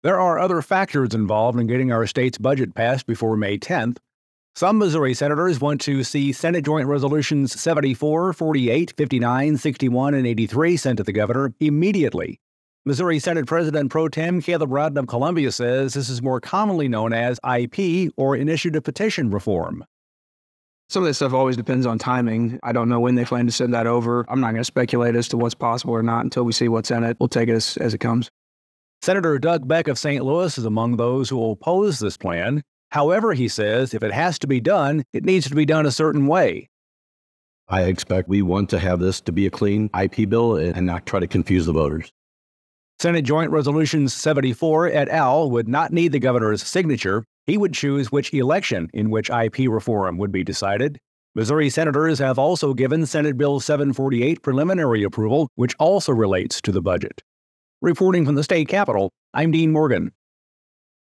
There are other factors involved in getting our state's budget passed before May 10th. Some Missouri senators want to see Senate Joint Resolutions 74, 48, 59, 61, and 83 sent to the governor immediately. Missouri Senate President Pro Tem Caleb Rowden of Columbia says this is more commonly known as IP, or Initiative Petition Reform. Some of this stuff always depends on timing. I don't know when they plan to send that over. I'm not going to speculate as to what's possible or not until we see what's in it. We'll take it as it comes. Senator Doug Beck of St. Louis is among those who will oppose this plan. However, he says if it has to be done, it needs to be done a certain way. I expect we want to have this to be a clean IP bill and not try to confuse the voters. Senate Joint Resolutions 74 et al. Would not need the governor's signature. He would choose which election in which IP reform would be decided. Missouri senators have also given Senate Bill 748 preliminary approval, which also relates to the budget. Reporting from the state capitol, I'm Dean Morgan.